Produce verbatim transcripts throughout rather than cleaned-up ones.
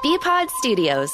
B-Pod Studios.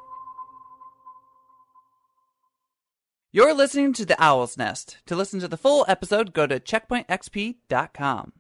You're listening to The Owl's Nest. To listen to the full episode, go to checkpoint x p dot com.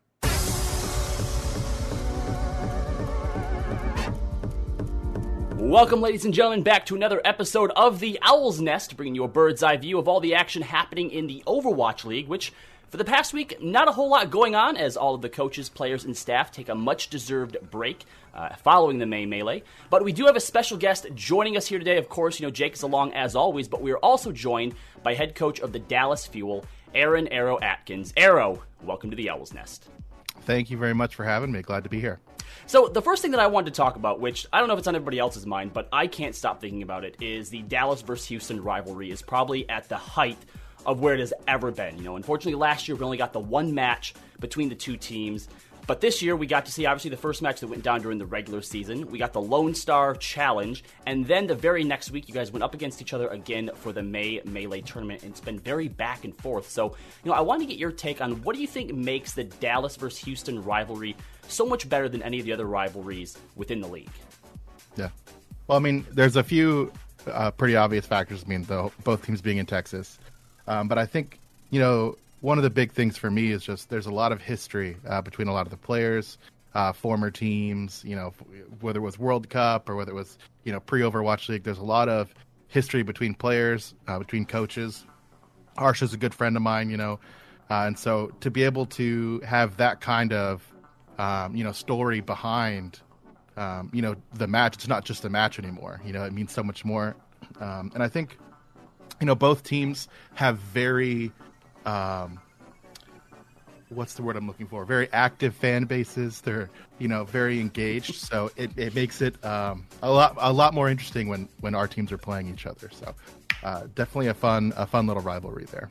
Welcome, ladies and gentlemen, back to another episode of The Owl's Nest, bringing you a bird's eye view of all the action happening in the Overwatch League, which, for the past week, not a whole lot going on as all of the coaches, players, and staff take a much-deserved break uh, following the May Melee. But we do have a special guest joining us here today. Of course, you know, Jake is along as always, but we are also joined by head coach of the Dallas Fuel, Aaron Arrow Atkins. Arrow, welcome to The Owl's Nest. Thank you very much for having me. Glad to be here. So the first thing that I wanted to talk about, which I don't know if it's on everybody else's mind, but I can't stop thinking about it, is the Dallas versus Houston rivalry is probably at the height of where it has ever been. You know, unfortunately, last year we only got the one match between the two teams, but this year we got to see, obviously, the first match that went down during the regular season. We got the Lone Star Challenge, and then the very next week you guys went up against each other again for the May Melee tournament, and it's been very back and forth. So, you know, I want to get your take on what do you think makes the Dallas versus Houston rivalry so much better than any of the other rivalries within the league? Yeah. Well, I mean, there's a few uh, pretty obvious factors. I mean, the, both teams being in Texas. Um, but I think, you know, one of the big things for me is just there's a lot of history uh, between a lot of the players, uh, former teams, you know, whether it was World Cup or whether it was, you know, pre-Overwatch League. There's a lot of history between players, uh, between coaches. Harsh is a good friend of mine, you know, uh, and so to be able to have that kind of, um, you know, story behind, um, you know, the match, it's not just a match anymore. You know, it means so much more. Um, and I think, you know, both teams have very, um, what's the word I'm looking for? Very active fan bases. They're, you know, very engaged. So it, it makes it um, a lot a lot more interesting when, when our teams are playing each other. So uh, definitely a fun a fun little rivalry there.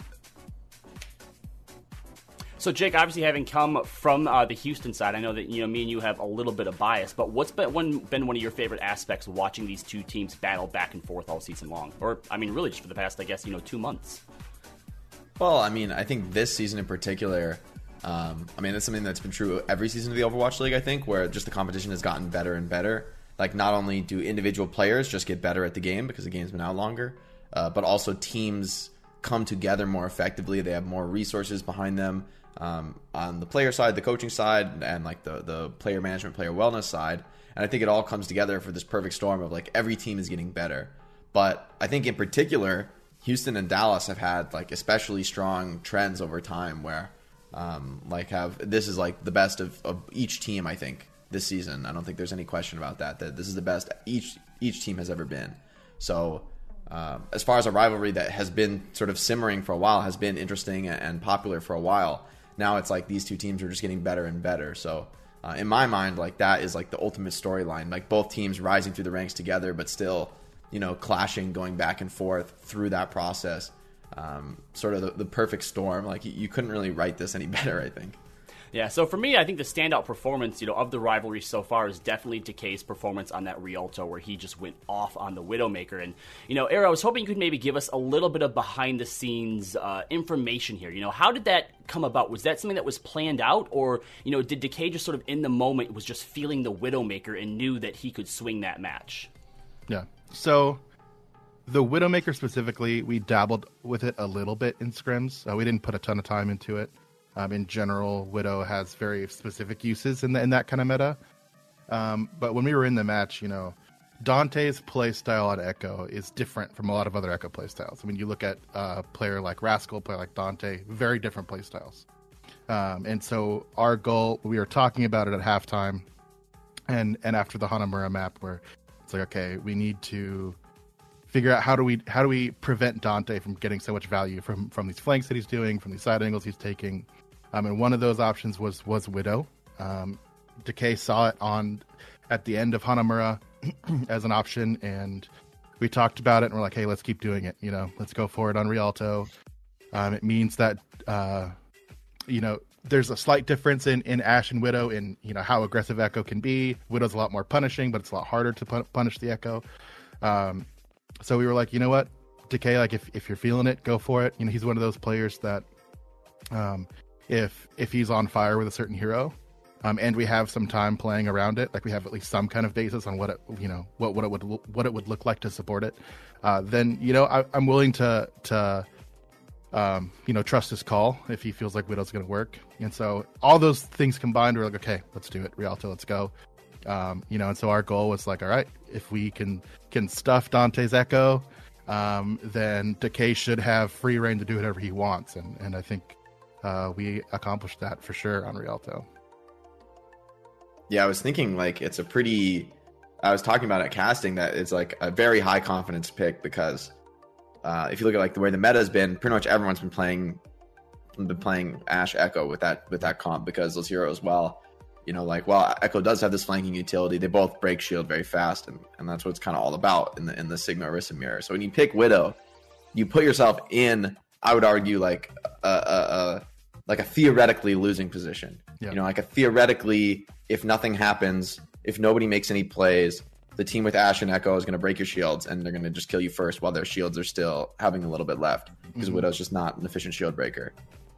So, Jake, obviously having come from uh, the Houston side, I know that, you know, me and you have a little bit of bias, but what's been one, been one of your favorite aspects of watching these two teams battle back and forth all season long? Or, I mean, really just for the past, I guess, you know, two months. Well, I mean, I think this season in particular, um, I mean, that's something that's been true every season of the Overwatch League, I think, where just the competition has gotten better and better. Like, not only do individual players just get better at the game because the game's been out longer, uh, but also teams come together more effectively. They have more resources behind them. Um, on the player side, the coaching side, and like the, the player management, player wellness side. And I think it all comes together for this perfect storm of like every team is getting better. But I think in particular, Houston and Dallas have had like especially strong trends over time where um, like have this is like the best of, of each team, I think, this season. I don't think there's any question about that, that this is the best each each team has ever been. So um, as far as a rivalry that has been sort of simmering for a while, has been interesting and popular for a while, now it's like these two teams are just getting better and better. So uh, in my mind, like that is like the ultimate storyline. Like both teams rising through the ranks together, but still, you know, clashing, going back and forth through that process. Um, sort of the, the perfect storm. Like you, you couldn't really write this any better, I think. Yeah, so for me, I think the standout performance, you know, of the rivalry so far is definitely Decay's performance on that Rialto where he just went off on the Widowmaker. And, you know, Arrow, I was hoping you could maybe give us a little bit of behind-the-scenes uh, information here. You know, how did that come about? Was that something that was planned out? Or, you know, did Decay just sort of in the moment was just feeling the Widowmaker and knew that he could swing that match? Yeah, so the Widowmaker specifically, we dabbled with it a little bit in scrims. Uh, we didn't put a ton of time into it. Um, in general, Widow has very specific uses in, the, in that kind of meta. Um, but when we were in the match, you know, Dante's playstyle on Echo is different from a lot of other Echo playstyles. I mean, you look at a player like Rascal, a player like Dante, very different playstyles. Um, and so our goal, we were talking about it at halftime and, and after the Hanamura map where it's like, okay, we need to figure out how do we how do we prevent Dante from getting so much value from, from these flanks that he's doing, from these side angles he's taking. Um, and one of those options was was Widow. Um, Decay saw it on at the end of Hanamura as an option, and we talked about it, and we're like, hey, let's keep doing it. You know, let's go for it on Rialto. Um, it means that, uh, you know, there's a slight difference in, in Ashe and Widow in, you know, how aggressive Echo can be. Widow's a lot more punishing, but it's a lot harder to pun- punish the Echo. Um, so we were like, you know what, Decay, like if, if you're feeling it, go for it. You know, he's one of those players that um, if if he's on fire with a certain hero, um, and we have some time playing around it, like we have at least some kind of basis on what it, you know, what what it would what it would look like to support it, uh, then you know I, I'm willing to to um, you know trust his call if he feels like Widow's going to work. And so all those things combined, we're like, okay, let's do it, Rialto, let's go. Um, you know, and so our goal was like, all right, if we can can stuff Dante's Echo, um, then Decay should have free reign to do whatever he wants, and and I think uh, we accomplished that for sure on Rialto. Yeah, I was thinking like it's a pretty. I was talking about at casting that it's like a very high confidence pick because uh, if you look at like the way the meta has been, pretty much everyone's been playing, been playing Ashe Echo with that with that comp because those heroes, well, you know, like well, Echo does have this flanking utility. They both break shield very fast, and, and that's what it's kind of all about in the in the Sigma Orisa mirror. So when you pick Widow, you put yourself in, I would argue, like a, a, a like a theoretically losing position. Yeah. You know, like a theoretically, if nothing happens, if nobody makes any plays, the team with Ashe and Echo is going to break your shields, and they're going to just kill you first while their shields are still having a little bit left, because mm-hmm. Widow's just not an efficient shield breaker.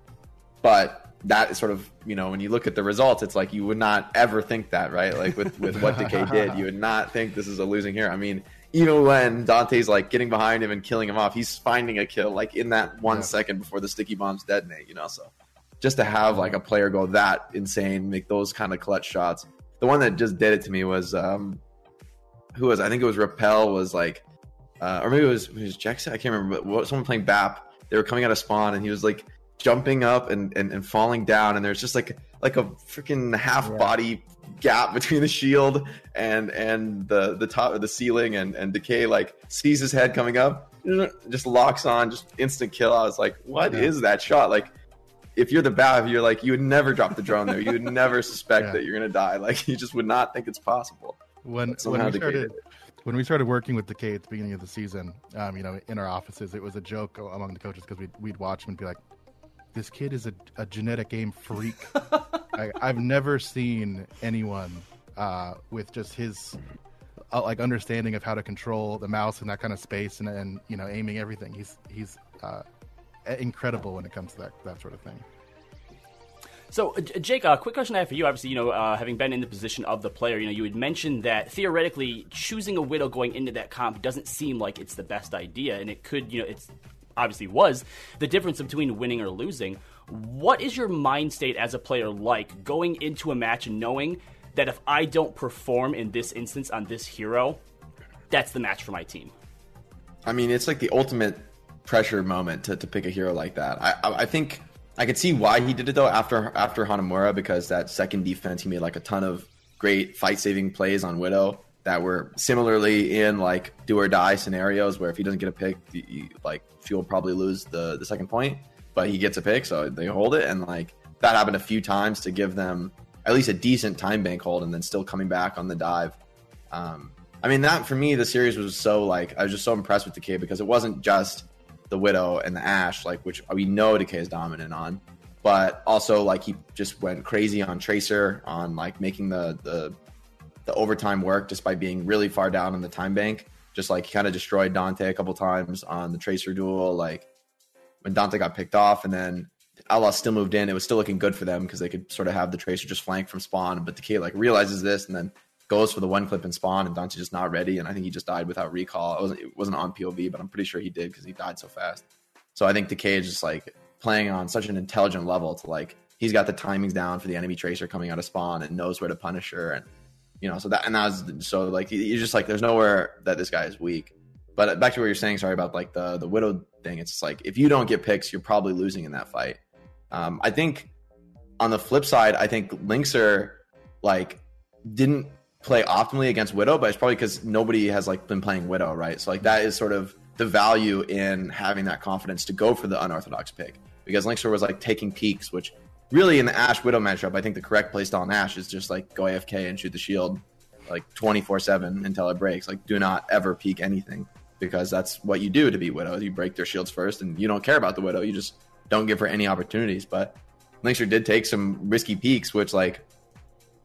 But that is sort of, you know, when you look at the results, it's like you would not ever think that, right? Like with, with what Decay did, you would not think this is a losing hero. I mean, even when Dante's like getting behind him and killing him off, he's finding a kill like in that one yeah. second before the sticky bombs detonate, you know, so just to have like a player go that insane, make those kind of clutch shots. The one that just did it to me was um, who was I think it was Repel was like, uh, or maybe it was, it was Jackson. I can't remember. But what, someone playing B A P. They were coming out of spawn, and he was like jumping up and, and, and falling down, and there's just like like a freaking half yeah. body gap between the shield and and the the top of the ceiling, and and Decay like sees his head coming up, just locks on, just instant kill. I was like, what yeah. is that shot? Like, if you're the B A V, you're like, you would never drop the drone there. You would never suspect yeah. that you're going to die. Like, you just would not think it's possible. When when we started when we started working with Decay at the beginning of the season, um, you know, in our offices, it was a joke among the coaches because we'd, we'd watch him and be like, this kid is a, a genetic game freak. I, I've never seen anyone uh, with just his uh, like understanding of how to control the mouse in that kind of space and, and you know, aiming everything. He's he's uh, incredible when it comes to that that sort of thing. So, uh, Jake, a uh, quick question I have for you. Obviously, you know, uh, having been in the position of the player, you know, you had mentioned that theoretically choosing a Widow going into that comp doesn't seem like it's the best idea, and it could, you know, it's obviously was the difference between winning or losing. What is your mind state as a player like going into a match and knowing that if I don't perform in this instance on this hero, that's the match for my team? I mean, it's like the ultimate pressure moment to, to pick a hero like that. I, I I think I could see why he did it though after after Hanamura, because that second defense he made like a ton of great fight saving plays on Widow that were similarly in like do or die scenarios where if he doesn't get a pick, he, like Fuel probably lose the the second point, but he gets a pick, so they hold it, and like that happened a few times to give them at least a decent time bank hold, and then still coming back on the dive. Um, I mean, that for me, the series was so like I was just so impressed with Decay because it wasn't just the Widow and the Ashe, like which we know Decay is dominant on, but also like he just went crazy on Tracer, on like making the the the overtime work just by being really far down in the time bank. Just like he kind of destroyed Dante a couple times on the Tracer duel. Like when Dante got picked off and then Outlaw still moved in, it was still looking good for them because they could sort of have the Tracer just flank from spawn. But Decay like realizes this and then goes for the one clip and spawn, and Dante just not ready. And I think he just died without recall. It wasn't, it wasn't on P O V, but I'm pretty sure he did because he died so fast. So I think Decay is just like playing on such an intelligent level to like, he's got the timings down for the enemy Tracer coming out of spawn and knows where to punish her. And, you know, so that, and that was, so like, you're just like, there's nowhere that this guy is weak. But back to what you're saying, sorry about like the, the Widow thing. It's like, if you don't get picks, you're probably losing in that fight. Um, I think on the flip side, I think Linkzr like didn't play optimally against Widow, but it's probably because nobody has like been playing Widow, right? So like that is sort of the value in having that confidence to go for the unorthodox pick, because Linkzr was like taking peeks, which really in the Ashe Widow matchup, I think the correct playstyle on Ashe is just like go A F K and shoot the shield like twenty-four seven until it breaks. Like do not ever peek anything, because that's what you do to beat Widow. You break their shields first, and you don't care about the Widow. You just don't give her any opportunities. But Linkzr did take some risky peeks, which like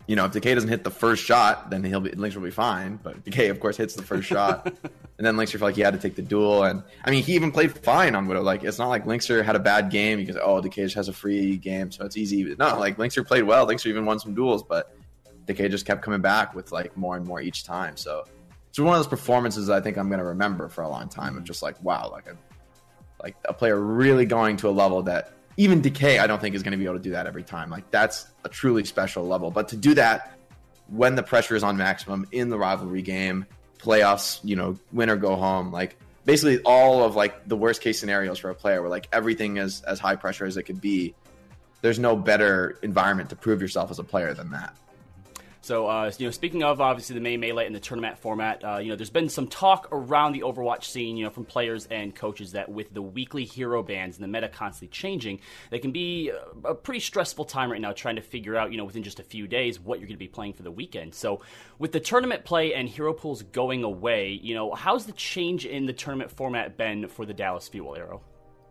You know, if Decay doesn't hit the first shot, then he'll be Linkster will be fine. But Decay, of course, hits the first shot, and then Linkster felt like he had to take the duel. And I mean, he even played fine on Widow. Like, it's not like Linkster had a bad game because oh, Decay just has a free game, so it's easy. No, like Linkster played well. Linkster even won some duels, but Decay just kept coming back with like more and more each time. So it's one of those performances I think I'm going to remember for a long time. Of just like wow, like a like a player really going to a level that. Even Decay, I don't think is going to be able to do that every time. Like that's a truly special level. But to do that when the pressure is on maximum in the rivalry game, playoffs, you know, win or go home, like basically all of like the worst case scenarios for a player where like everything is as high pressure as it could be. There's no better environment to prove yourself as a player than that. So, uh, you know, speaking of obviously the May Melee and the tournament format, uh, you know, there's been some talk around the Overwatch scene, you know, from players and coaches that with the weekly hero bans and the meta constantly changing, they can be a, a pretty stressful time right now trying to figure out, you know, within just a few days what you're going to be playing for the weekend. So, with the tournament play and hero pools going away, you know, how's the change in the tournament format been for the Dallas Fuel, Aero?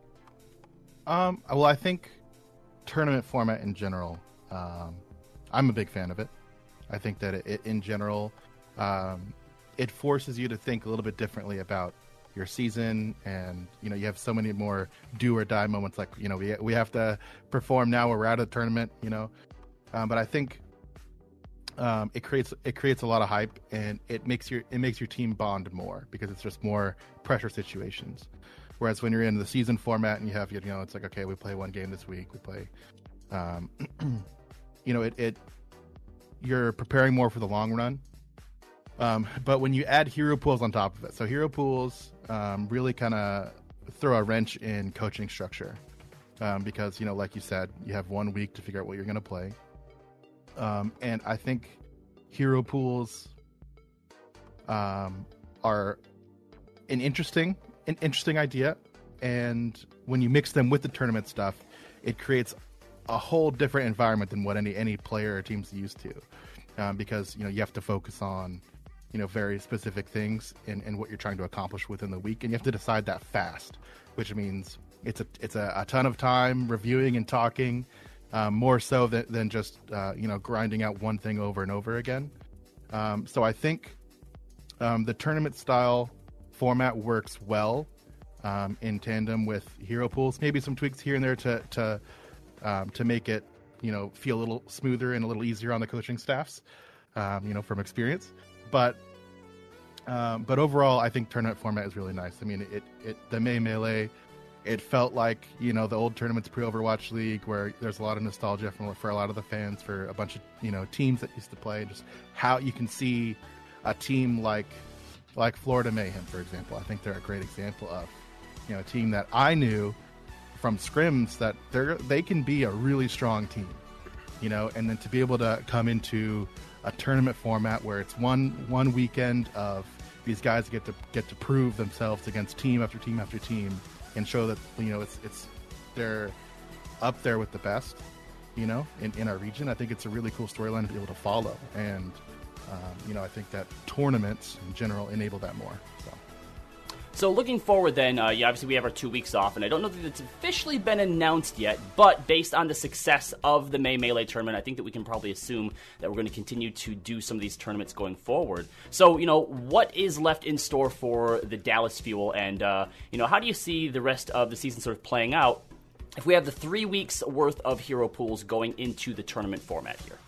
Um, well, I think tournament format in general, um, I'm a big fan of it. I think that it, in general, um, it forces you to think a little bit differently about your season, and you know you have so many more do or die moments. Like you know we we have to perform now. We're out of the tournament. You know, um, but I think um, it creates it creates a lot of hype, and it makes your it makes your team bond more because it's just more pressure situations. Whereas when you're in the season format and you have you know it's like okay we play one game this week we play, um, you know it it. You're preparing more for the long run. Um, but when you add hero pools on top of it, so hero pools um, really kind of throw a wrench in coaching structure um, because, you know, like you said, you have one week to figure out what you're going to play. Um, and I think hero pools um, are an interesting, an interesting idea. And when you mix them with the tournament stuff, it creates a whole different environment than what any any player or team's used to, um, because you know you have to focus on you know very specific things and, and what you're trying to accomplish within the week, and you have to decide that fast, which means it's a it's a, a ton of time reviewing and talking, um, more so than, than just uh, you know grinding out one thing over and over again. Um, so I think um, the tournament style format works well um, in tandem with hero pools. Maybe some tweaks here and there to to Um, to make it, you know, feel a little smoother and a little easier on the coaching staffs, um, you know, from experience. But, um, but overall, I think tournament format is really nice. I mean, it, it the May Melee, it felt like, you know, the old tournaments pre-Overwatch League where there's a lot of nostalgia for, for a lot of the fans for a bunch of, you know, teams that used to play. Just how you can see a team like, like Florida Mayhem, for example. I think they're a great example of, you know, a team that I knew from scrims that they're they can be a really strong team, you know, and then to be able to come into a tournament format where it's one one weekend of these guys get to get to prove themselves against team after team after team and show that you know it's it's they're up there with the best, you know, in, in our region. I think it's a really cool storyline to be able to follow, and um, you know I think that tournaments in general enable that more. So. So looking forward then, uh, yeah, obviously we have our two weeks off, and I don't know that it's officially been announced yet, but based on the success of the May Melee tournament, I think that we can probably assume that we're going to continue to do some of these tournaments going forward. So, you know, what is left in store for the Dallas Fuel, and, uh, you know, how do you see the rest of the season sort of playing out if we have the three weeks worth of hero pools going into the tournament format here?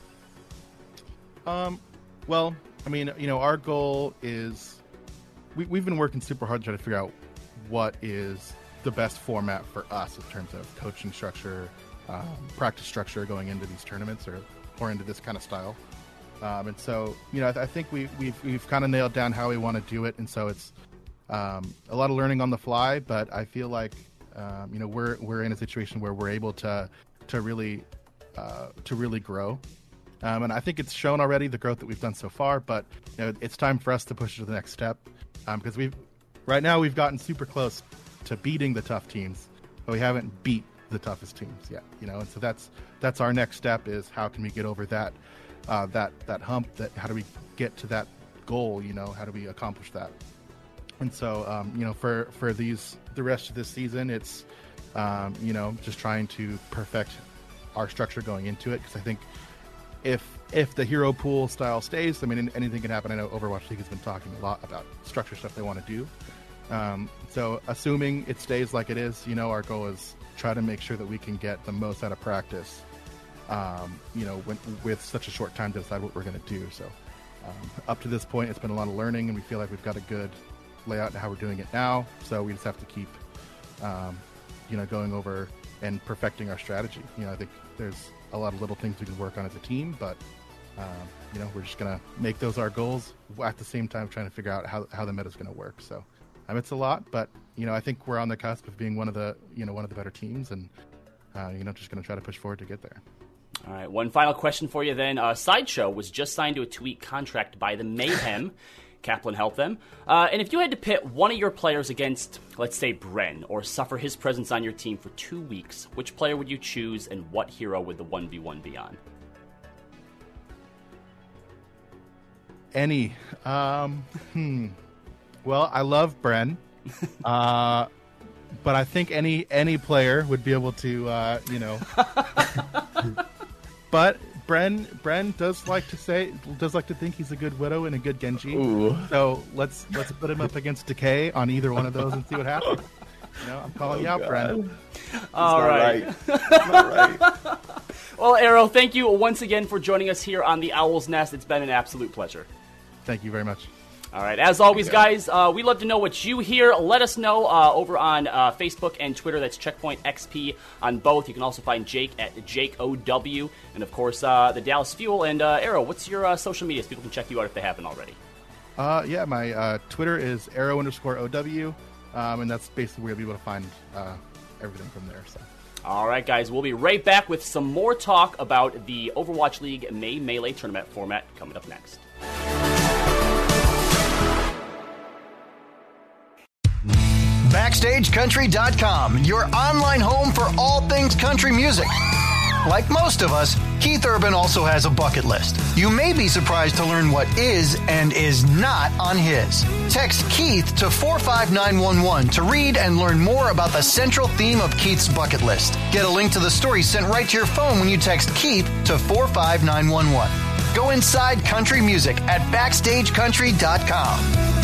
Um, well, I mean, you know, our goal is... We, we've been working super hard to try to figure out what is the best format for us in terms of coaching structure, um, practice structure going into these tournaments or, or into this kind of style. Um, and so, you know, I, th- I think we, we've we've kind of nailed down how we want to do it. And so it's um, a lot of learning on the fly. But I feel like, um, you know, we're we're in a situation where we're able to to really uh, to really grow. Um, and I think it's shown already the growth that we've done so far. But you know, it's time for us to push it to the next step. Because um, we've right now we've gotten super close to beating the tough teams, but we haven't beat the toughest teams yet. You know, and so that's that's our next step is how can we get over that uh, that that hump? That how do we get to that goal? You know, how do we accomplish that? And so um, you know, for for these the rest of this season, it's um, you know just trying to perfect our structure going into it because I think if if the hero pool style stays, I mean, anything can happen. I know Overwatch League has been talking a lot about structure stuff they want to do. Um, so assuming it stays like it is, you know, our goal is try to make sure that we can get the most out of practice, um, you know, when, with such a short time to decide what we're going to do. So um, up to this point, it's been a lot of learning, and we feel like we've got a good layout to how we're doing it now. So we just have to keep, um, you know, going over and perfecting our strategy. You know, I think there's a lot of little things we can work on as a team, but um, you know, we're just gonna make those our goals at the same time trying to figure out how, how the meta is going to work. So um, it's a lot, but you know, I think we're on the cusp of being one of the you know one of the better teams, and uh, you know, just going to try to push forward to get there. All right, one final question for you then. Uh, Sideshow was just signed to a two-week contract by the Mayhem. Kaplan helped them. Uh, and if you had to pit one of your players against, let's say, Bren, or suffer his presence on your team for two weeks, which player would you choose, and what hero would the one v one be on? Any. Um, hmm. Well, I love Bren. uh, but I think any any player would be able to, uh, you know... But Bren Bren does like to say does like to think he's a good Widow and a good Genji. Ooh. So let's let's put him up against Decay on either one of those and see what happens. You know, I'm calling Oh, you out, God. Bren. All right. Right. Not right. Well, Arrow, thank you once again for joining us here on the Owl's Nest. It's been an absolute pleasure. Thank you very much. All right. As always, guys, uh, we love to know what you hear. Let us know uh, over on uh, Facebook and Twitter. That's Checkpoint X P on both. You can also find Jake at Jake O W. And, of course, uh, the Dallas Fuel. And, uh, Arrow, what's your uh, social media so people can check you out if they haven't already? Uh, yeah, my uh, Twitter is arrow underscore OW, um, and that's basically where you'll be able to find uh, everything from there. So. All right, guys. We'll be right back with some more talk about the Overwatch League May Melee Tournament format coming up next. Backstage Country dot com, your online home for all things country music. Like most of us, Keith Urban also has a bucket list. You may be surprised to learn what is and is not on his. Text Keith to four five nine one one to read and learn more about the central theme of Keith's bucket list. Get a link to the story sent right to your phone when you text Keith to four five nine one one. Go inside country music at Backstage Country dot com.